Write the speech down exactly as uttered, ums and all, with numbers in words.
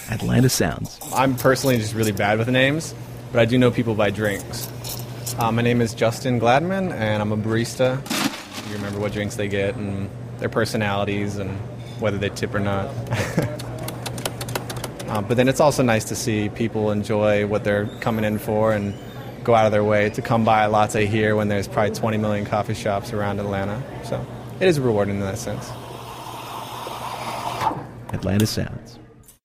Atlanta Sounds. I'm personally just really bad with names, but I do know people by drinks. Uh, my name is Justin Gladman, and I'm a barista. You remember what drinks they get and their personalities and whether they tip or not. uh, but then it's also nice to see people enjoy what they're coming in for and go out of their way to come buy a latte here when there's probably twenty million coffee shops around Atlanta. So it is rewarding in that sense. Atlanta Sounds.